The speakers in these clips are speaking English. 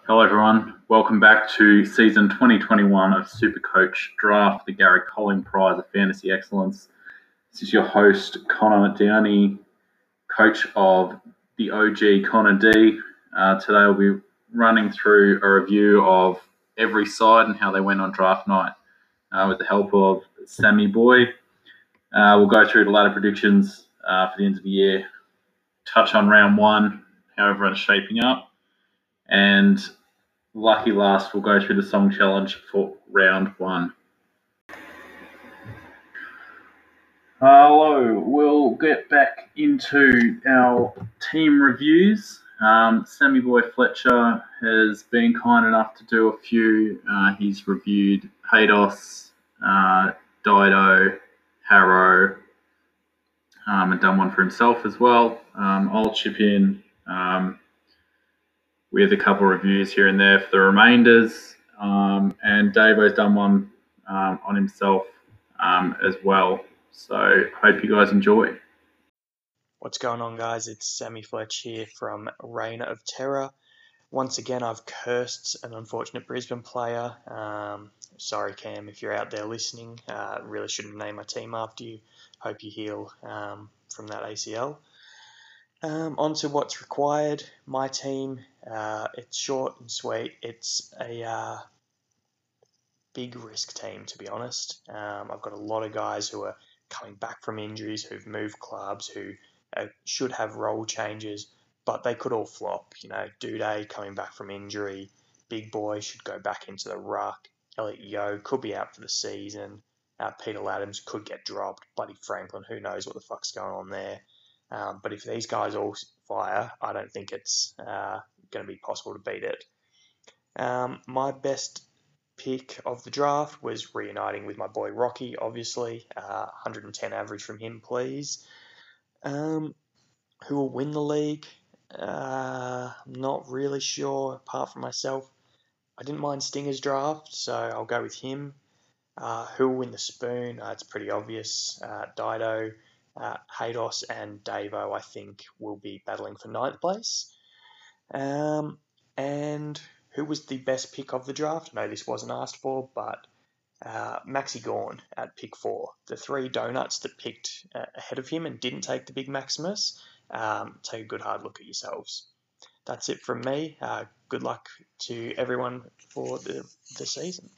Hello everyone, welcome back to season 2021 of Supercoach Draft, the Gary Colling Prize of Fantasy Excellence. This is your host, Connor Downey, coach of the OG Connor D. Today we'll be running through a review of every side and how they went on draft night with the help of Sammy Boy. We'll go through the ladder predictions for the end of the year, touch on round one, how everyone's shaping up, and lucky last, we'll go through the song challenge for round one. Hello, we'll get back into our team reviews. Sammy Boy Fletcher has been kind enough to do a few. He's reviewed Haydos, Dido, Harrow, and done one for himself as well. I'll chip in with a couple of reviews here and there for the remainders, and Davo's done one on himself as well. So hope you guys enjoy. What's going on, guys? It's Sammy Fletch here from Reign of Terror. Once again, I've cursed an unfortunate Brisbane player. Sorry, Cam, if you're out there listening. Really shouldn't name my team after you. Hope you heal from that ACL. On to what's required. My team, it's short and sweet. It's a big risk team, to be honest. I've got a lot of guys who are coming back from injuries, who've moved clubs, who should have role changes, but they could all flop. You know, Duday coming back from injury, Big Boy should go back into the ruck, Elliot Yeo could be out for the season, Peter Laddams could get dropped, Buddy Franklin, who knows what the fuck's going on there. But if these guys all fire, I don't think it's going to be possible to beat it. My best pick of the draft was reuniting with my boy Rocky, obviously. 110 average from him, please. Who will win the league? I'm not really sure, apart from myself. I didn't mind Stinger's draft, so I'll go with him. Who will win the spoon? It's pretty obvious. Dido, Haydos and Davo, I think, will be battling for 9th place. And who was the best pick of the draft? I know this wasn't asked for, but Maxi Gorn at pick 4. The 3 donuts that picked ahead of him and didn't take the big Maximus, take a good hard look at yourselves. That's it from me. Good luck to everyone for the season.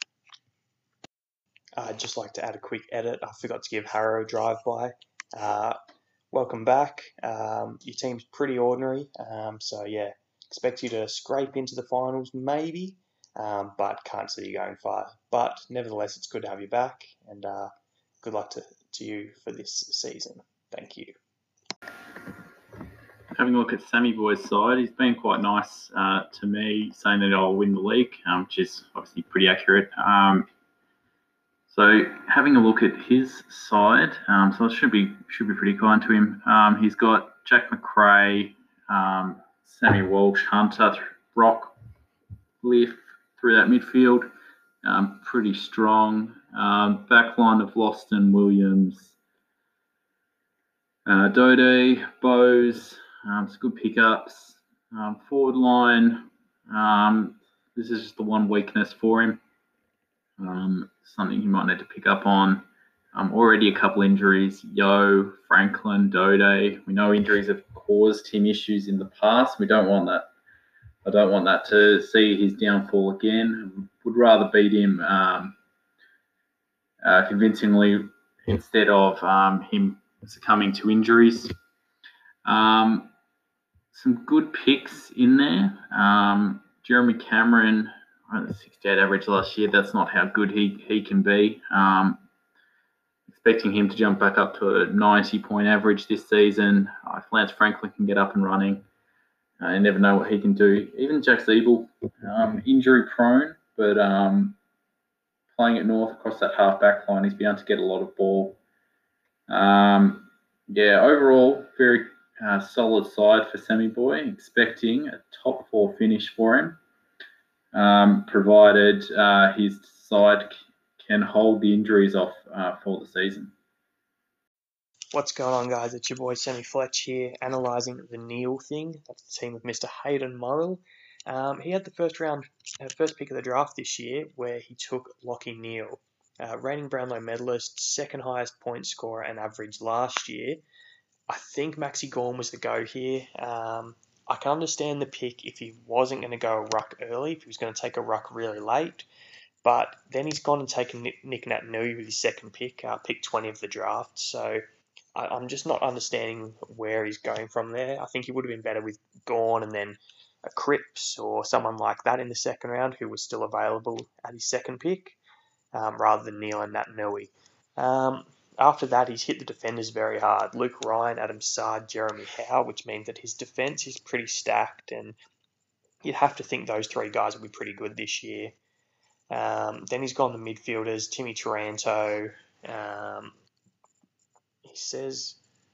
I'd just like to add a quick edit. I forgot to give Harrow a drive-by. Welcome back. Your team's pretty ordinary, so yeah, expect you to scrape into the finals maybe, but can't see you going far. But nevertheless, it's good to have you back, and good luck to you for this season. Thank you. Having a look at Sammy Boy's side, he's been quite nice to me, saying that I'll win the league, which is obviously pretty accurate. So having a look at his side, so it should be pretty kind to him. He's got Jack McRae, Sammy Walsh, Hunter, Brock, Liff through that midfield, pretty strong. Backline of Loston, Williams, Dode, Bose, some good pickups. Forward line, this is just the one weakness for him. Something you might need to pick up on. Already a couple injuries. Yo, Franklin, Dode. We know injuries have caused him issues in the past. We don't want that. I don't want that to see his downfall again. Would rather beat him convincingly instead of him succumbing to injuries. Some good picks in there. Jeremy Cameron, 68 average last year. That's not how good he can be. Expecting him to jump back up to a 90-point average this season. If Lance Franklin can get up and running, you never know what he can do. Even Jack Zeeble, injury prone, but playing at North across that half-back line, he's bound to get a lot of ball. Overall, very solid side for Sammy Boy. Expecting a top 4 finish for him. Provided his side can hold the injuries off for the season. What's going on, guys? It's your boy Sammy Fletch here, analysing the Neil thing. That's the team of Mr. Hayden Murrell. He had the first pick of the draft this year, where he took Lachie Neale, reigning Brownlow medalist, second highest point scorer and average last year. I think Maxi Gawn was the go here. I can understand the pick if he wasn't going to go a ruck early, if he was going to take a ruck really late. But then he's gone and taken Nick Naitanui with his second pick, pick 20 of the draft. So I'm just not understanding where he's going from there. I think he would have been better with Gawn and then a Cripps or someone like that in the second round who was still available at his second pick, rather than Neale and Naitanui. After that, he's hit the defenders very hard. Luke Ryan, Adam Saad, Jeremy Howe, which means that his defence is pretty stacked, and you'd have to think those three guys will be pretty good this year. Then he's gone the midfielders, Timmy Taranto. He says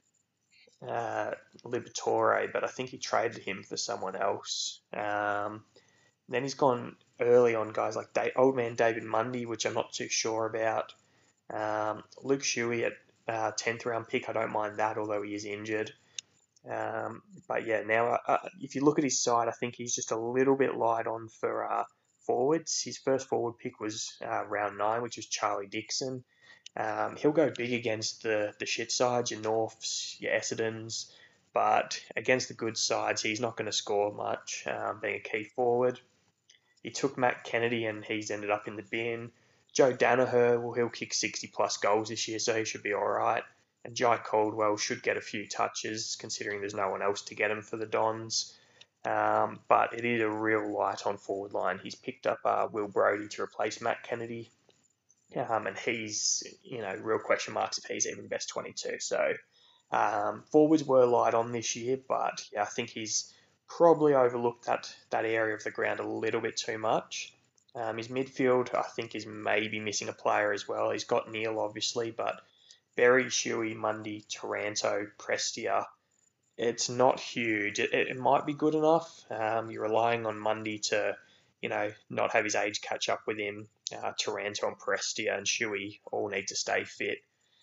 Liberatore, but I think he traded him for someone else. Then he's gone early on guys like old man David Mundy, which I'm not too sure about. Luke Shuey at 10th round pick, I don't mind that, although he is injured. But yeah, now if you look at his side, I think he's just a little bit light on for forwards. His first forward pick was round 9, which was Charlie Dixon. He'll go big against the shit sides, your Norths, your Essendons, but against the good sides, he's not going to score much, being a key forward. He took Matt Kennedy and he's ended up in the bin. Joe Danaher, well, he'll kick 60-plus goals this year, so he should be all right. And Jai Caldwell should get a few touches, considering there's no one else to get him for the Dons. But it is a real light on forward line. He's picked up Will Brodie to replace Matt Kennedy. And he's, real question marks if he's even best 22. So forwards were light on this year, but yeah, I think he's probably overlooked that area of the ground a little bit too much. His midfield, I think, is maybe missing a player as well. He's got Neale, obviously, but Berry, Shuey, Mundy, Taranto, Prestia, it's not huge. It might be good enough. You're relying on Mundy to, not have his age catch up with him. Taranto and Prestia and Shuey all need to stay fit.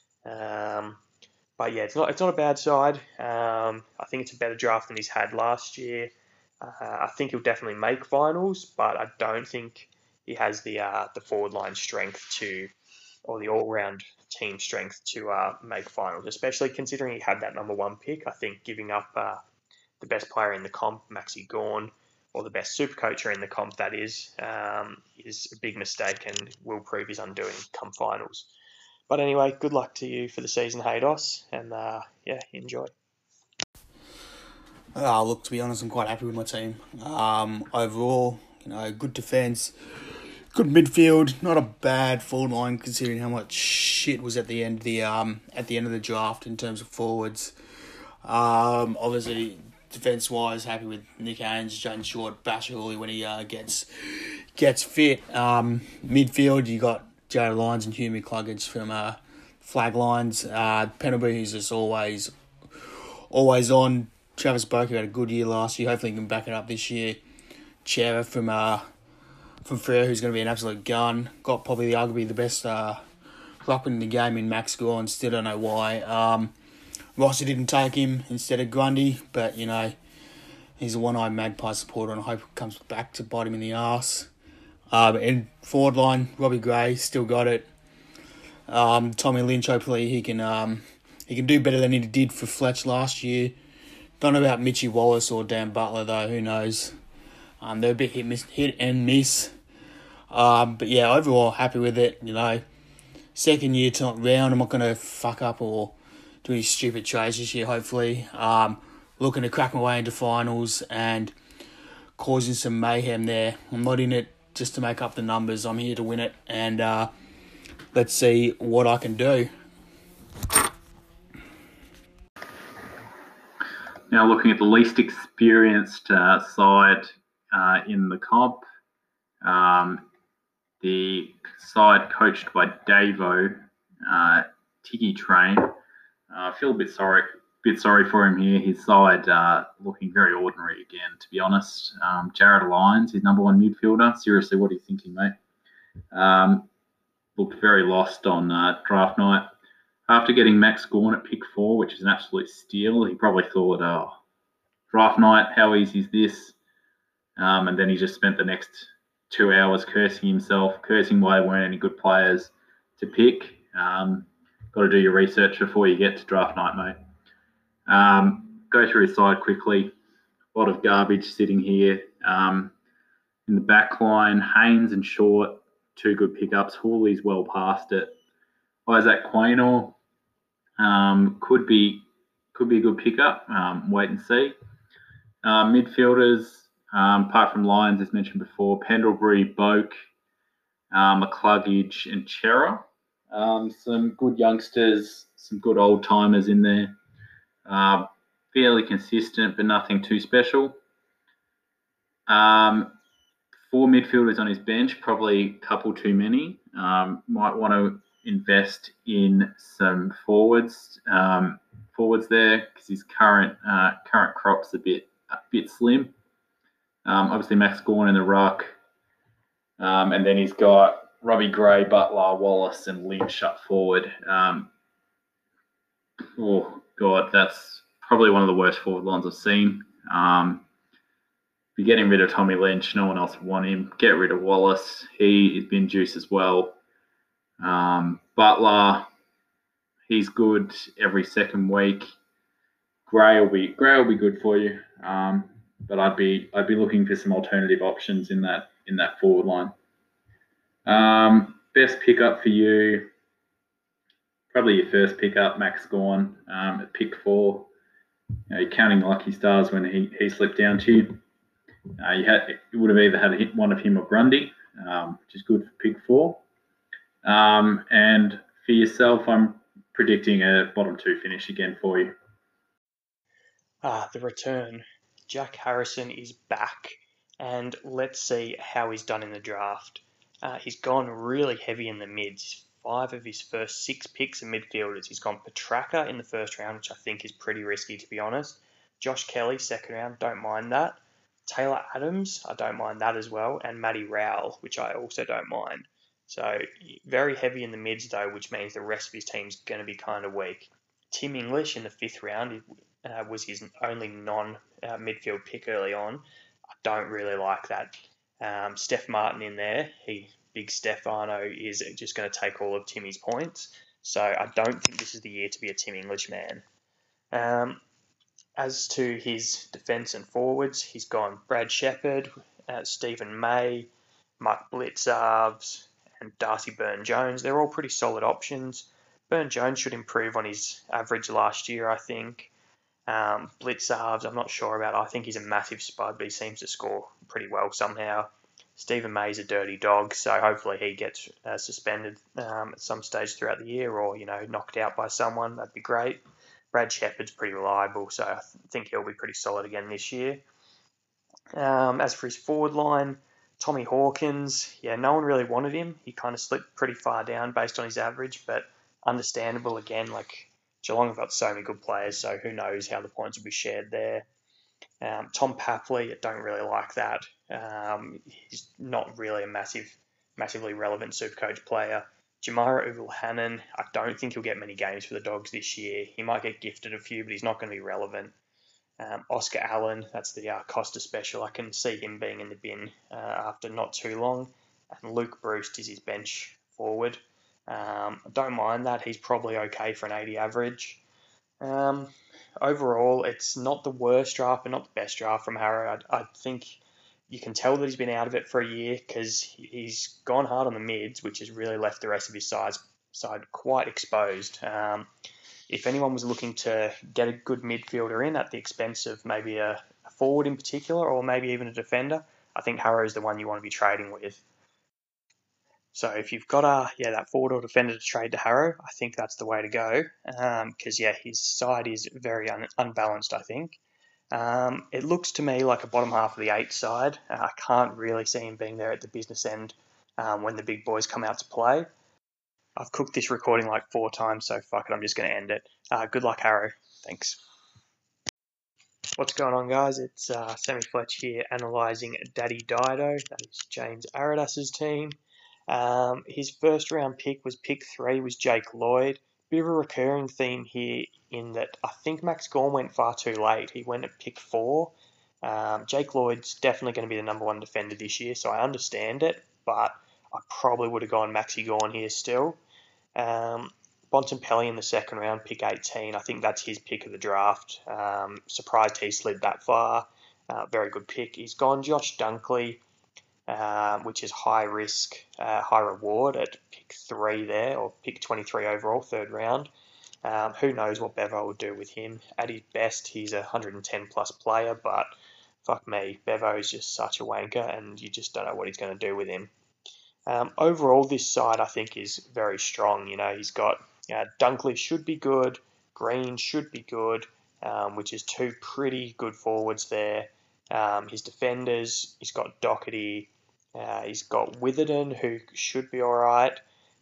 But yeah, it's not a bad side. I think it's a better draft than he's had last year. I think he'll definitely make finals, but I don't think he has the forward line strength or the all-round team strength to make finals, especially considering he had that number 1 pick. I think giving up the best player in the comp, Maxi Gawn, or the best super coacher in the comp, that is a big mistake and will prove his undoing come finals. But anyway, good luck to you for the season, Haydos, and enjoy. Look, to be honest, I'm quite happy with my team. Overall, good defence, good midfield, not a bad forward line considering how much shit was at the end of the draft in terms of forwards. Obviously, defence-wise, happy with Nick Haynes, Jayden Short, Basher Hooley when he gets fit. Midfield, you got Jared Lyons and Hugh McCluggage from Flag Lines. Pendlebury, who's just always on. Travis Boak had a good year last year. Hopefully he can back it up this year. Chera from Freo, who's going to be an absolute gun. Got probably arguably the best ruckman in the game in Max Gawn. Still don't know why. Rossi didn't take him instead of Grundy, but, he's a one-eyed Magpie supporter and I hope it comes back to bite him in the arse. And forward line, Robbie Gray, still got it. Tommy Lynch, hopefully he can do better than he did for Fletch last year. Don't know about Mitchie Wallace or Dan Butler though, who knows. They're a bit hit and miss. But yeah, overall happy with it, Second year round, I'm not going to fuck up or do any stupid trades this year, hopefully. Looking to crack my way into finals and causing some mayhem there. I'm not in it just to make up the numbers. I'm here to win it, and let's see what I can do. Now looking at the least experienced side in the comp, the side coached by Davo, Tiggy Train. I feel a bit sorry for him here. His side looking very ordinary again, to be honest. Jared Lyons, his number 1 midfielder. Seriously, what are you thinking, mate? Looked very lost on draft night. After getting Max Gawn at pick 4, which is an absolute steal, he probably thought, draft night, how easy is this? And then he just spent the next 2 hours cursing himself, cursing why there weren't any good players to pick. Got to do your research before you get to draft night, mate. Go through his side quickly. A lot of garbage sitting here. In the back line, Haynes and Short, 2 good pickups. Hawley's well past it. Isaac Quaynor could be a good pickup. Wait and see. Midfielders, apart from Lyons, as mentioned before, Pendlebury, Boak, McCluggage, and Chera. Some good youngsters, some good old timers in there. Fairly consistent, but nothing too special. 4 midfielders on his bench, probably a couple too many. Might want to invest in some forwards there because his current crop's a bit slim. Obviously Max Gawn in the ruck, and then he's got Robbie Gray, Butler, Wallace, and Lynch up forward. Oh God, that's probably one of the worst forward lines I've seen. Be getting rid of Tommy Lynch. No one else would want him. Get rid of Wallace. He has been juice as well. Butler, he's good every second week. Gray will be good for you. But I'd be looking for some alternative options in that forward line. Best pickup for you, probably your first pickup, Max Gawn, at pick 4. You're counting lucky stars when he slipped down to you. You would have either had one of him or Grundy, which is good for pick 4. And for yourself, I'm predicting a bottom 2 finish again for you. The return. Jack Harrison is back, and let's see how he's done in the draft. He's gone really heavy in the mids. 5 of his first 6 picks are midfielders. He's gone Petraka in the first round, which I think is pretty risky, to be honest. Josh Kelly, second round, don't mind that. Taylor Adams, I don't mind that as well. And Matty Rowell, which I also don't mind. So very heavy in the mids, though, which means the rest of his team's going to be kind of weak. Tim English in the 5th round was his only non-midfield pick early on. I don't really like that. Steph Martin in there. Big Stefano is just going to take all of Timmy's points. So I don't think this is the year to be a Tim English man. As to his defence and forwards, he's gone Brad Shepherd, Stephen May, Mark Blitzarves, and Darcy Byrne-Jones. They're all pretty solid options. Byrne-Jones should improve on his average last year, I think. Blitzarves, I'm not sure about. I think he's a massive spud, but he seems to score pretty well somehow. Stephen May's a dirty dog, so hopefully he gets suspended at some stage throughout the year, or knocked out by someone. That'd be great. Brad Shepherd's pretty reliable, so I think he'll be pretty solid again this year. As for his forward line, Tommy Hawkins, no one really wanted him. He kind of slipped pretty far down based on his average, but understandable again. Like Geelong have got so many good players, so who knows how the points will be shared there. Tom Papley, I don't really like that. He's not really a massively relevant Supercoach player. Jamara Ugle-Hannon, I don't think he'll get many games for the Dogs this year. He might get gifted a few, but he's not going to be relevant. Oscar Allen, that's the Costa special. I can see him being in the bin after not too long. And Luke Bruce is his bench forward. I don't mind that. He's probably okay for an 80 average. Overall, it's not the worst draft, but not the best draft from Harrow. I think you can tell that he's been out of it for a year because he's gone hard on the mids, which has really left the rest of his side quite exposed. If anyone was looking to get a good midfielder in at the expense of maybe a forward in particular, or maybe even a defender, I think Harrow is the one you want to be trading with. So if you've got that forward or defender to trade to Harrow, I think that's the way to go. Because his side is very unbalanced, I think. It looks to me like a bottom half of the 8 side. I can't really see him being there at the business end when the big boys come out to play. I've cooked this recording like 4 times, so fuck it, I'm just going to end it. Good luck, Harrow. Thanks. What's going on, guys? It's Sammy Fletch here analysing Daddy Dido. That is James Aradas's team. His first round pick was pick 3, was Jake Lloyd. Bit of a recurring theme here in that I think Max Gawn went far too late. He went at pick 4. Jake Lloyd's definitely going to be the number one defender this year, so I understand it, but I probably would have gone Maxi Gawn here still. Bontempelli in the second round, pick 18. I think that's his pick of the draft. Surprised he slid that far. Very good pick. He's gone Josh Dunkley, which is high risk, high reward at pick 3 there, or pick 23 overall, third round. Who knows what Bevo will do with him. At his best, he's a 110 plus player, but fuck me, Bevo is just such a wanker, and you just don't know what he's going to do with him. Overall, this side I think is very strong. He's got Dunkley should be good, Green should be good, which is two pretty good forwards there. His defenders, he's got Doherty, he's got Witherden, who should be all right.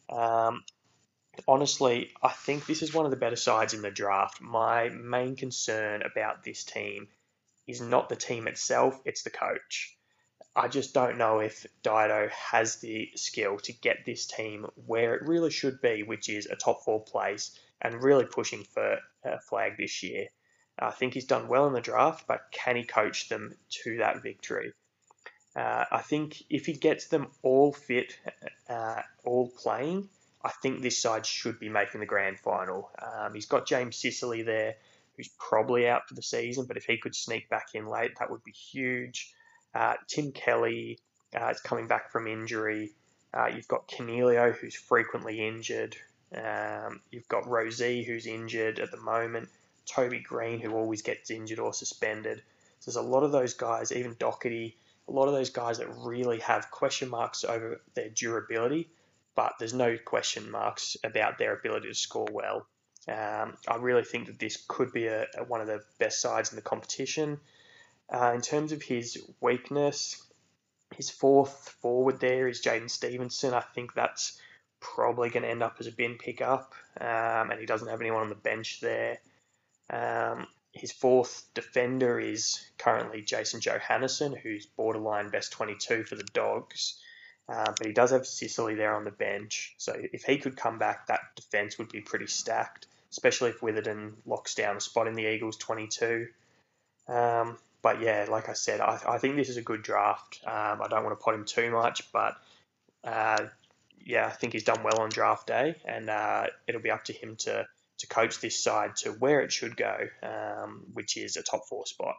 Honestly, I think this is one of the better sides in the draft. My main concern about this team is not the team itself, it's the coach. I just don't know if Dido has the skill to get this team where it really should be, which is a top 4 place and really pushing for a flag this year. I think he's done well in the draft, but can he coach them to that victory? I think if he gets them all fit, all playing, I think this side should be making the grand final. He's got James Sicily there, who's probably out for the season, but if he could sneak back in late, that would be huge. Tim Kelly is coming back from injury. You've got Cornelio, who's frequently injured. You've got Rosie, who's injured at the moment. Toby Green, who always gets injured or suspended. So there's a lot of those guys, even Doherty, a lot of those guys that really have question marks over their durability, but there's no question marks about their ability to score well. I really think that this could be one of the best sides in the competition. In terms of his weakness, his fourth forward there is Jaden Stevenson. I think that's probably going to end up as a bin pickup, and he doesn't have anyone on the bench there. His fourth defender is currently Jason Johannesson, who's borderline best 22 for the Dogs. But he does have Sicily there on the bench. So if he could come back, that defence would be pretty stacked, especially if Witherden locks down a spot in the Eagles 22. But yeah, like I said, I think this is a good draft. I don't want to pot him too much, but yeah, I think he's done well on draft day, and it'll be up to him to coach this side to where it should go, which is a top 4 spot.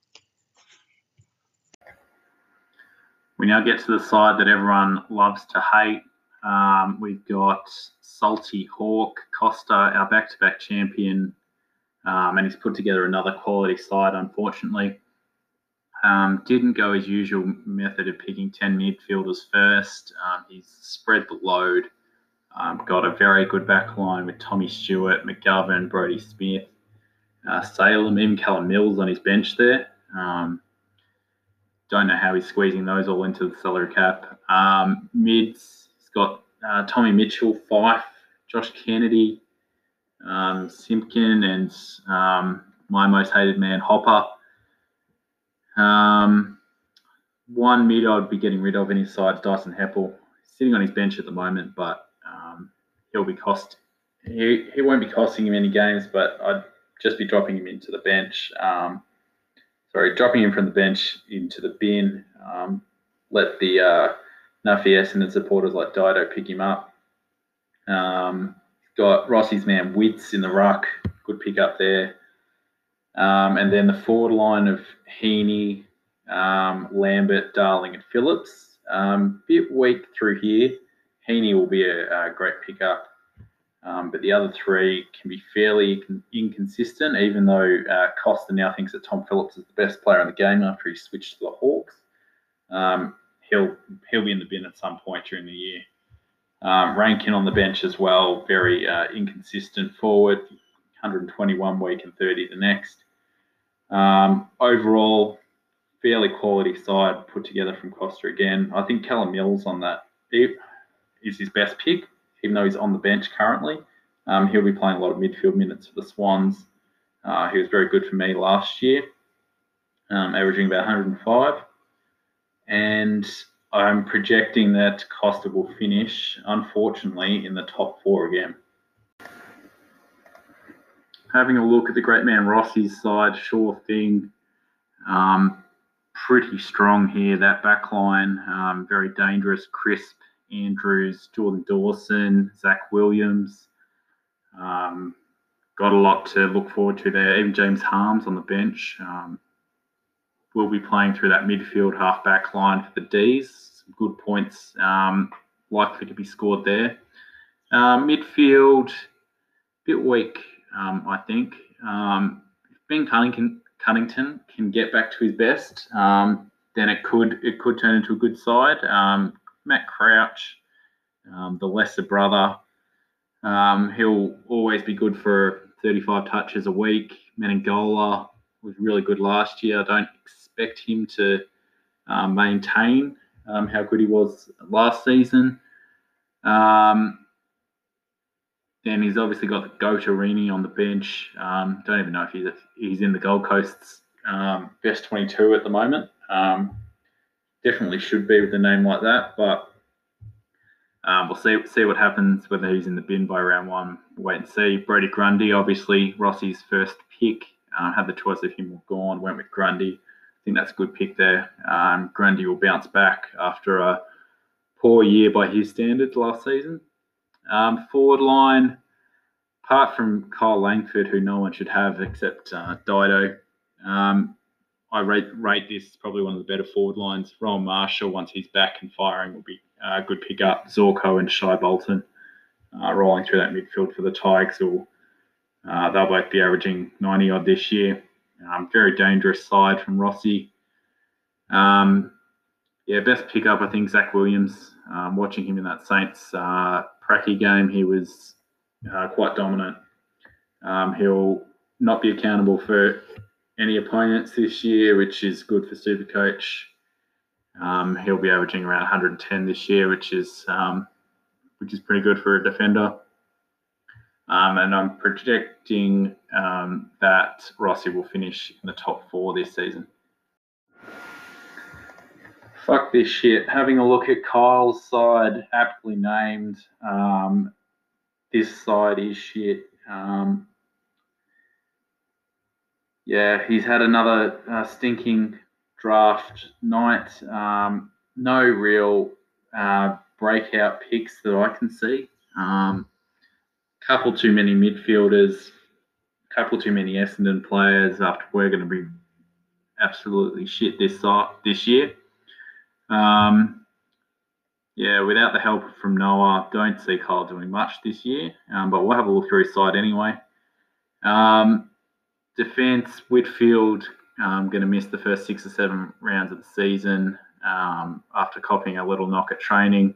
We now get to the side that everyone loves to hate. We've got Salty Hawk Costa, our back-to-back champion, and he's put together another quality side, unfortunately. Didn't go his usual method of picking 10 midfielders first. He's spread the load. Got a very good back line with Tommy Stewart, McGovern, Brodie Smith, Salem, even Callum Mills on his bench there. Don't know how he's squeezing those all into the salary cap. Mids, he's got Tommy Mitchell, Fife, Josh Kennedy, Simpkin, and my most hated man, Hopper. One mid I'd be getting rid of in his side is Dyson Heppel. He's sitting on his bench at the moment, but he won't be costing him any games, but I'd just be dropping him into the bench. Dropping him from the bench into the bin. Let the Nuffy Essendon supporters like Dido pick him up. Got Rossi's man Witts in the ruck. Good pick up there. And then the forward line of Heaney, Lambert, Darling, and Phillips. Bit weak through here. Heaney will be a great pickup. But the other three can be fairly inconsistent, even though Costa now thinks that Tom Phillips is the best player in the game after he switched to the Hawks. He'll be in the bin at some point during the year. Rankin on the bench as well, very inconsistent forward, 121 week and 30 the next. Overall, fairly quality side put together from Costa again. I think Callum Mills on that is his best pick, even though he's on the bench currently. He'll be playing a lot of midfield minutes for the Swans. He was very good for me last year, averaging about 105. And I'm projecting that Costa will finish, unfortunately, in the top 4 again. Having a look at the great man Rossi's side, sure thing. pretty strong here, that back line. Very dangerous. Crisp, Andrews, Jordan Dawson, Zach Williams. Got a lot to look forward to there. Even James Harms on the bench. Will be playing through that midfield half-back line for the Ds. Some good points likely to be scored there. Midfield, a bit weak, I think. If Ben Cunnington can get back to his best, then it could turn into a good side. Matt Crouch, the lesser brother, he'll always be good for 35 touches a week. Menengola was really good last year. I don't expect him to maintain how good he was last season. Then he's obviously got the Gotarini on the bench. Don't even know if he's in the Gold Coast's best 22 at the moment. Definitely should be with a name like that, but we'll see what happens, whether he's in the bin by round one. We'll wait and see. Brody Grundy, obviously Rossi's first pick. Had the choice of him or Gawn, went with Grundy. I think that's a good pick there. Grundy will bounce back after a poor year by his standards last season. Forward line, apart from Kyle Langford, who no one should have except Dido, I rate this probably one of the better forward lines. Ron Marshall, once he's back and firing, will be a good pick-up. Zorko and Shai Bolton rolling through that midfield for the Tigers. They'll both be averaging 90-odd this year. Very dangerous side from Rossi. Best pick-up, I think, Zach Williams. Watching him in that Saints Pracky game, he was quite dominant. He'll not be accountable for any opponents this year, which is good for Supercoach. He'll be averaging around 110 this year, which is pretty good for a defender. And I'm projecting that Rossi will finish in the top 4 this season. Fuck this shit. Having a look at Kyle's side, aptly named. This side is shit. He's had another stinking draft night. No real breakout picks that I can see. Couple too many midfielders, couple too many Essendon players after we're going to be absolutely shit this year. Without the help from Noah, don't see Kyle doing much this year, but we'll have a look through his side anyway. Defence, Whitfield, going to miss the first 6 or 7 rounds of the season after copying a little knock at training.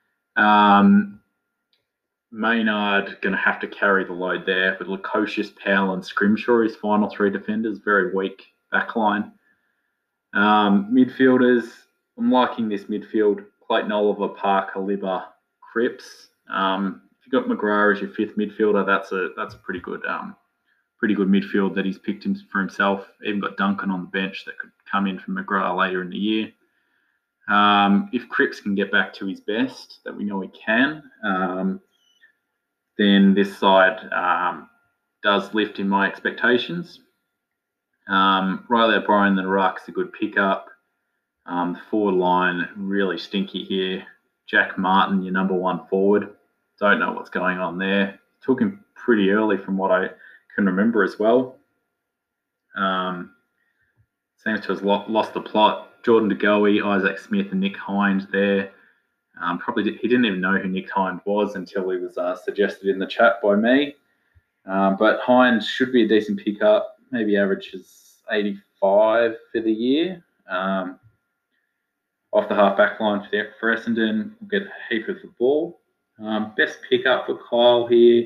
Maynard going to have to carry the load there with Lukosius, Powell and Scrimshaw, his final 3 defenders. Very weak backline. Midfielders, I'm liking this midfield. Clayton Oliver, Parker, Libba, Cripps. If you've got McGrath as your 5th midfielder, that's a pretty good midfield that he's picked for himself. Even got Duncan on the bench that could come in from McGrath later in the year. If Cripps can get back to his best, that we know he can, then this side does lift in my expectations. Riley O'Brien, the Ruck's a good pickup. The forward line, really stinky here. Jack Martin, your number 1 forward. Don't know what's going on there. Took him pretty early from what I can remember as well. Seems to have lost the plot. Jordan De Goey, Isaac Smith and Nick Hind there. He didn't even know who Nick Hind was until he was suggested in the chat by me. But Hind should be a decent pickup. Maybe averages 85 for the year. Off the half-back line for Essendon, we'll get a heap of the ball. Best pickup for Kyle here.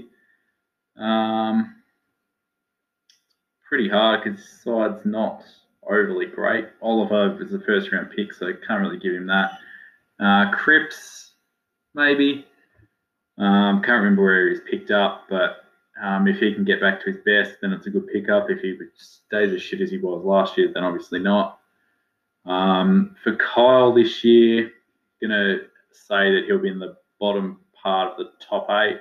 Pretty hard because his side's not overly great. Oliver is a first-round pick, so can't really give him that. Cripps, maybe. Can't remember where he's picked up, but if he can get back to his best, then it's a good pickup. If he stays as shit as he was last year, then obviously not. For Kyle this year, going to say that he'll be in the bottom part of the top 8.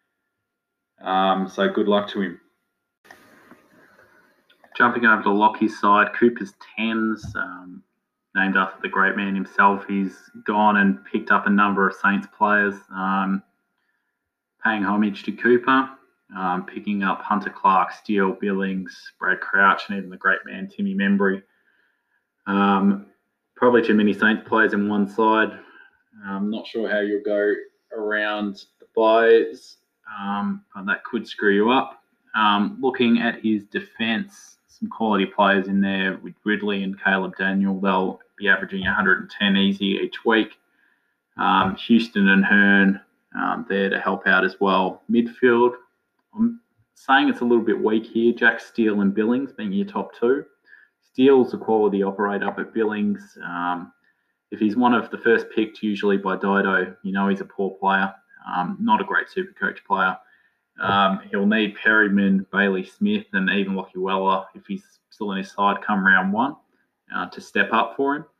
So good luck to him. Jumping over to Lockie's side, Cooper's 10s. named after the great man himself. He's gone and picked up a number of Saints players, paying homage to Cooper, picking up Hunter Clark, Steele, Billings, Brad Crouch, and even the great man Timmy Membry. Probably too many Saints players in one side. I'm not sure how you'll go around the buys, but that could screw you up. Looking at his defence, some quality players in there with Ridley and Caleb Daniel. They'll be averaging 110 easy each week. Houston and Hearn there to help out as well. Midfield, I'm saying it's a little bit weak here. Jack Steele and Billings being your top two. Steele's a quality operator, but Billings, if he's one of the first picked usually by Dido, you know he's a poor player, not a great Supercoach player. He'll need Perryman, Bailey Smith, and even Lockie Weller, if he's still in his side come round one, to step up for him.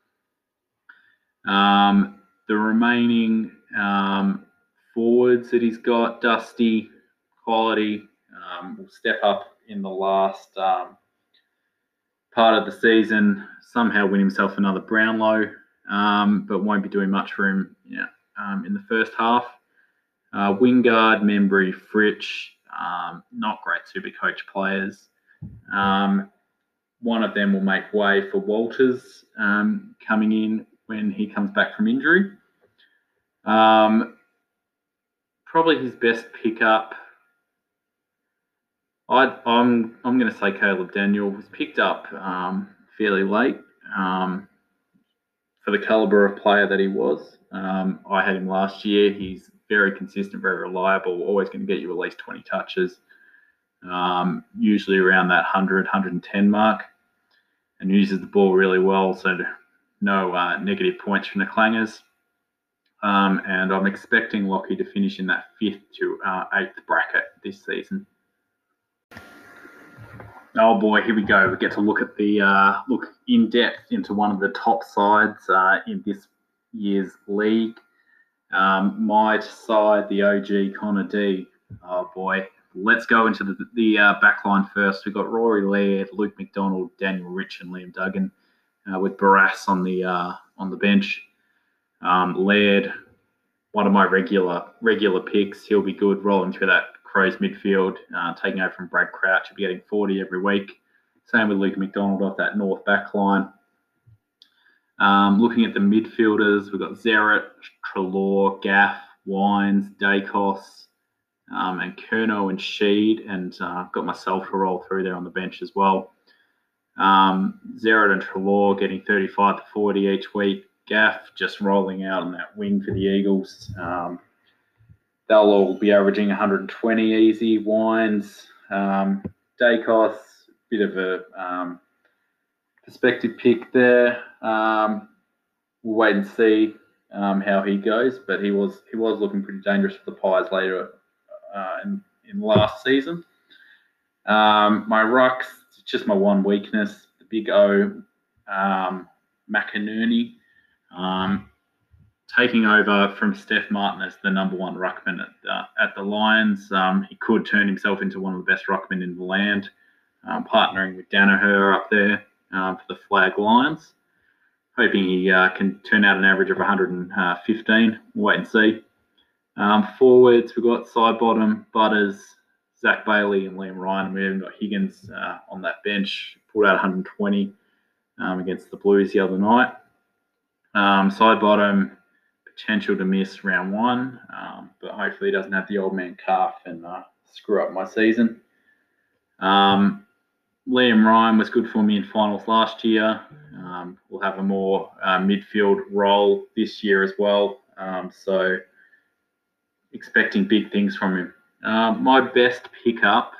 The remaining forwards that he's got, Dusty, quality, will step up in the last part of the season, somehow win himself another Brownlow, but won't be doing much for him in the first half. Wingard, Membry, Fritsch, not great Supercoach players. One of them will make way for Walters coming in when he comes back from injury. Probably his best pickup. I'm going to say Caleb Daniel was picked up fairly late for the caliber of player that he was. I had him last year. He's very consistent, very reliable, always going to get you at least 20 touches, usually around that 100, 110 mark, and uses the ball really well, so no negative points from the Clangers. And I'm expecting Lockie to finish in that 5th to 8th bracket this season. Oh boy, here we go. We get to look at look in depth into one of the top sides in this year's league. My side, the OG Connor D. Oh boy, let's go into the back line first. We've got Rory Laird, Luke McDonald, Daniel Rich, and Liam Duggan, with Barras on the bench. Laird, one of my regular picks. He'll be good rolling through that Crows midfield, taking over from Brad Crouch. He'll be getting 40 every week. Same with Luke McDonald off that north back line. Looking at the midfielders, we've got Zeret, Treloar, Gaff, Wines, Dacos, and Kerno and Sheed, and I've got myself to roll through there on the bench as well. Zeret and Treloar getting 35 to 40 each week. Gaff just rolling out on that wing for the Eagles. They'll all be averaging 120 easy. Wines, Dacos, bit of a perspective pick there. We'll wait and see how he goes, but he was looking pretty dangerous for the Pies later in last season. My rucks, just my one weakness, the big O, McInerney, taking over from Steph Martin as the number one ruckman at the Lions. He could turn himself into one of the best ruckmen in the land, partnering with Danaher up there for the Flag Lions. Hoping he can turn out an average of 115. We'll wait and see. Forwards, we've got Sidebottom, Butters, Zach Bailey, and Liam Ryan. We haven't got Higgins on that bench. Pulled out 120 against the Blues the other night. Sidebottom, potential to miss round one, but hopefully he doesn't have the old man calf and screw up my season. Liam Ryan was good for me in finals last year. We'll have a more midfield role this year as well. So expecting big things from him. My best pickup,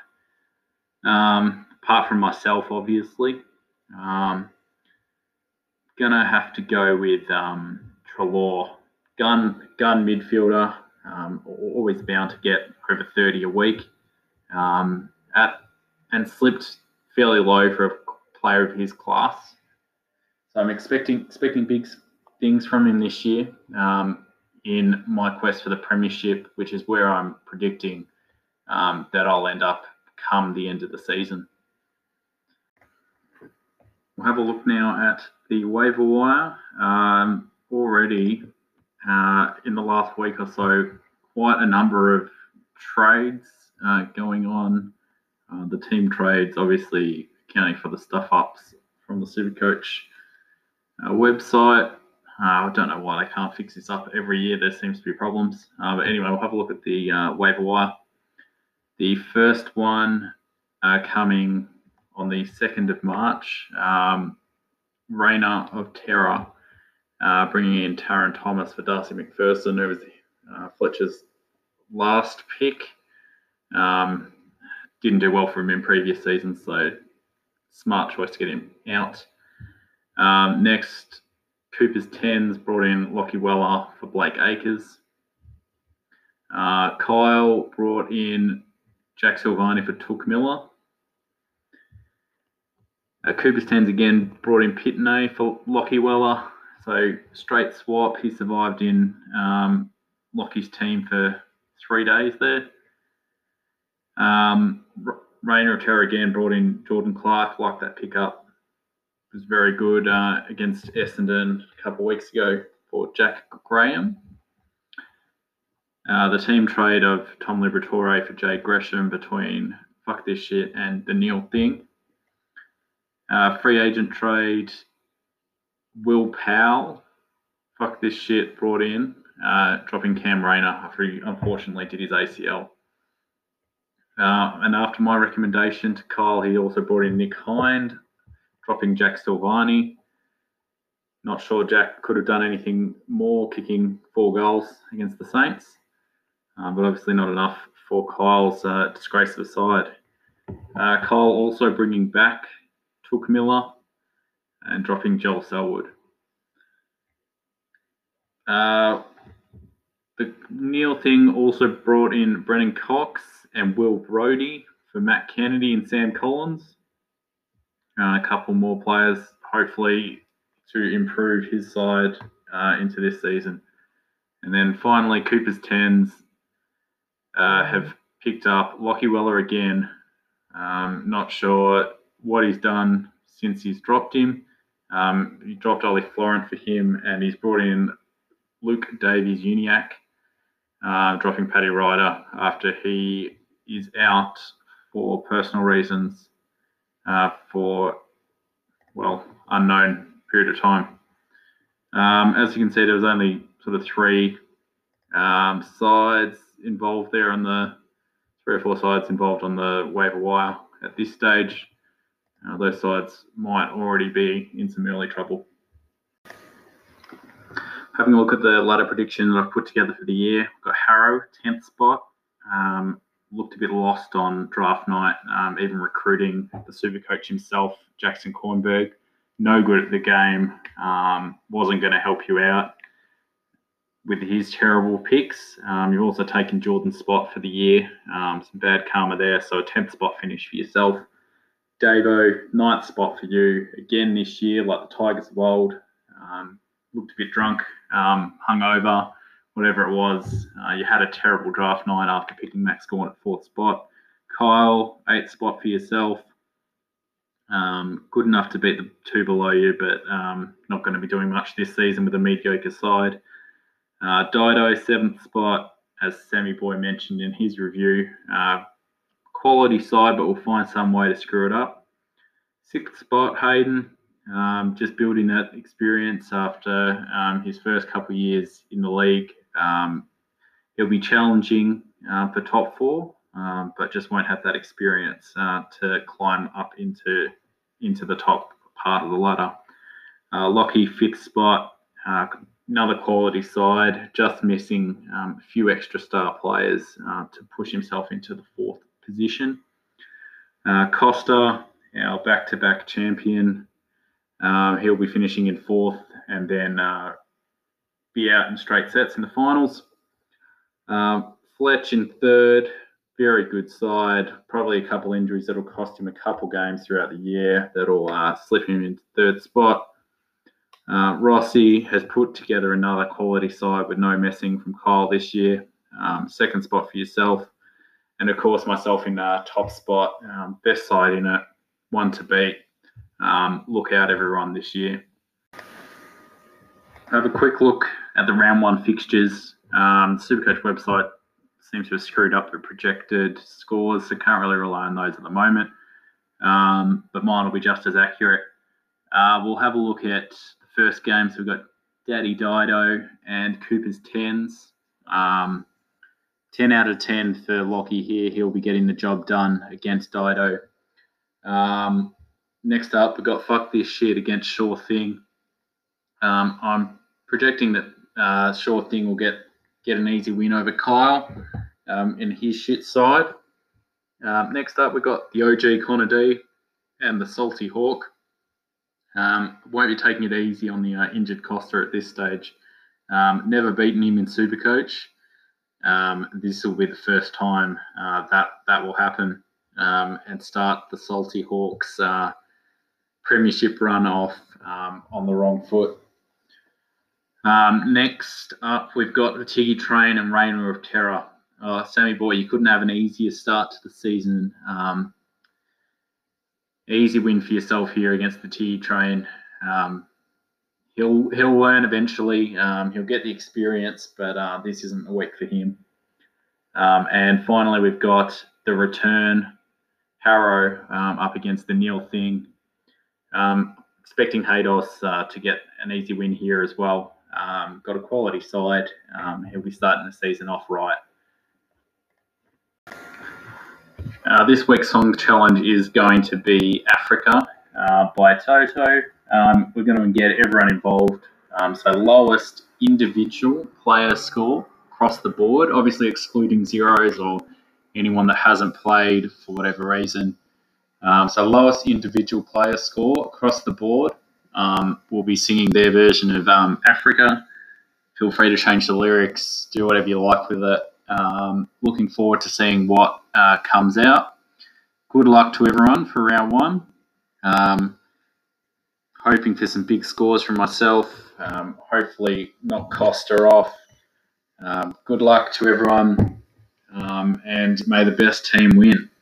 apart from myself, obviously, gonna have to go with Treloar. Gun midfielder, always bound to get over 30 a week, and slipped fairly low for a player of his class. So I'm expecting big things from him this year in my quest for the premiership, which is where I'm predicting that I'll end up come the end of the season. We'll have a look now at the waiver wire. Already in the last week or so, quite a number of trades going on. The team trades, obviously accounting for the stuff ups from the Supercoach website. I don't know why they can't fix this up every year. There seems to be problems. But anyway, we'll have a look at the waiver wire. The first one coming on the 2nd of March, Reigner of Terror, bringing in Taron Thomas for Darcy McPherson, who was Fletcher's last pick. Didn't do well for him in previous seasons, so smart choice to get him out. Next, Cooper's 10s brought in Lockie Weller for Blake Acres. Kyle brought in Jack Silvani for Took Miller. Cooper's 10s again brought in Pitney for Lockie Weller. So straight swap. He survived in Lockie's team for 3 days there. Reigner of Terror again brought in Jordan Clark. Like that pickup. It was very good against Essendon a couple of weeks ago for Jack Graham. The team trade of Tom Liberatore for Jay Gresham between Fuck This Shit and The Neil Thing. Free agent trade, Will Powell, Fuck This Shit, brought in, dropping Cam Rayner after he unfortunately did his ACL. And after my recommendation to Kyle, he also brought in Nick Hind, dropping Jack Silvani. Not sure Jack could have done anything more, kicking 4 goals against the Saints. But obviously not enough for Kyle's disgrace of a side. Kyle also bringing back Took Miller and dropping Joel Selwood. The Neil Thing also brought in Brennan Cox and Will Brodie for Matt Kennedy and Sam Collins. A couple more players, hopefully, to improve his side into this season. And then finally, Cooper's 10s have picked up Lockie Weller again. Not sure what he's done since he's dropped him. He dropped Ollie Florent for him, and he's brought in Luke Davies-Uniacke, dropping Paddy Ryder after he is out for personal reasons for, unknown period of time. As you can see, there was only sort of 3 sides involved there on the 3 or 4 sides involved on the waiver wire at this stage. Those sides might already be in some early trouble. Having a look at the ladder prediction that I've put together for the year, I've got Harrow, 10th spot. Looked a bit lost on draft night, even recruiting the Supercoach himself, Jackson Kornberg. No good at the game, wasn't going to help you out with his terrible picks. You've also taken Jordan's spot for the year. Some bad karma there, so a 10th spot finish for yourself. Davo, 9th spot for you. Again this year, like the Tigers of old. Looked a bit drunk, hungover, whatever it was. You had a terrible draft night after picking Max Gawn at 4th spot. Kyle, 8th spot for yourself. Good enough to beat the 2 below you, but not going to be doing much this season with a mediocre side. Dido, 7th spot, as Sammy Boy mentioned in his review. Quality side, but we'll find some way to screw it up. 6th spot, Hayden. Just building that experience after his first couple of years in the league. He'll be challenging for top 4, but just won't have that experience to climb up into the top part of the ladder. Lockie, 5th spot. Another quality side, just missing a few extra star players to push himself into the 4th position. Costa, our back-to-back champion. He'll be finishing in 4th and then be out in straight sets in the finals. Fletch in 3rd, very good side. Probably a couple injuries that'll cost him a couple games throughout the year that'll slip him into 3rd spot. Rossi has put together another quality side with no messing from Kyle this year. 2nd spot for yourself. And, of course, myself in top spot. Best side in it, one to beat. Look out, everyone, this year. Have a quick look at the round one fixtures. The Supercoach website seems to have screwed up the projected scores, so can't really rely on those at the moment. But mine will be just as accurate. We'll have a look at the first game. So we've got Daddy Dido and Cooper's 10s. 10 out of 10 for Lockie here. He'll be getting the job done against Dido. Next up, we've got Fuck This Shit against Sure Thing. I'm projecting that Sure Thing will get an easy win over Kyle in his shit side. Next up, we've got the OG Connor D and the Salty Hawk. Won't be taking it easy on the injured Costa at this stage. Never beaten him in Supercoach. This will be the first time that will happen and start the Salty Hawks premiership run off on the wrong foot. Next up, we've got the Tiggy Train and Rainer of Terror. Sammy boy, you couldn't have an easier start to the season. Easy win for yourself here against the Tiggy Train. He'll learn eventually. He'll get the experience, but this isn't the week for him. And finally, we've got the return Harrow up against the Neil Thing. Expecting Haydos to get an easy win here as well. Got a quality side. He'll be starting the season off right. This week's song challenge is going to be Africa by Toto. We're going to get everyone involved. So lowest individual player score across the board, obviously excluding zeros or anyone that hasn't played for whatever reason. So lowest individual player score across the board. We'll be singing their version of Africa. Feel free to change the lyrics, do whatever you like with it. Looking forward to seeing what comes out. Good luck to everyone for round one. Hoping for some big scores from myself. Hopefully not Costa off. Good luck to everyone, and may the best team win.